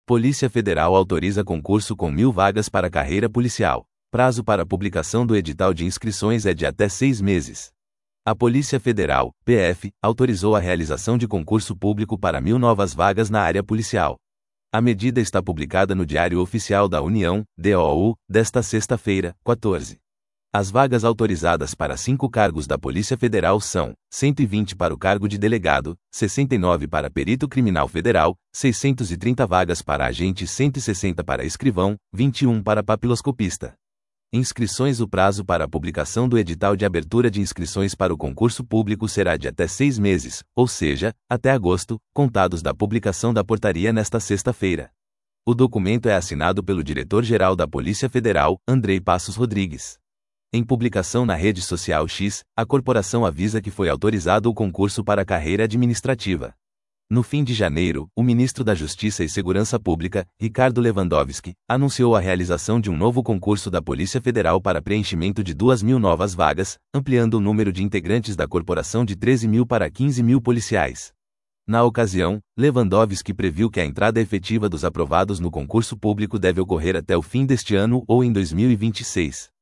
Polícia Federal autoriza concurso com 1.000 vagas para carreira policial. Prazo para publicação do edital de inscrições é de até 6 meses. A Polícia Federal, PF, autorizou a realização de concurso público para 1.000 novas vagas na área policial. A medida está publicada no Diário Oficial da União, DOU, desta sexta-feira, 14. As vagas autorizadas para 5 cargos da Polícia Federal são 120 para o cargo de delegado, 69 para perito criminal federal, 630 vagas para agente, 160 para escrivão, 21 para papiloscopista. Inscrições. O prazo para a publicação do edital de abertura de inscrições para o concurso público será de até 6 meses, ou seja, até agosto, contados da publicação da portaria nesta sexta-feira. O documento é assinado pelo diretor-geral da Polícia Federal, Andrei Passos Rodrigues. Em publicação na rede social X, a corporação avisa que foi autorizado o concurso para a carreira administrativa. No fim de janeiro, o ministro da Justiça e Segurança Pública, Ricardo Lewandowski, anunciou a realização de um novo concurso da Polícia Federal para preenchimento de 2.000 novas vagas, ampliando o número de integrantes da corporação de 13.000 para 15.000 policiais. Na ocasião, Lewandowski previu que a entrada efetiva dos aprovados no concurso público deve ocorrer até o fim deste ano ou em 2026.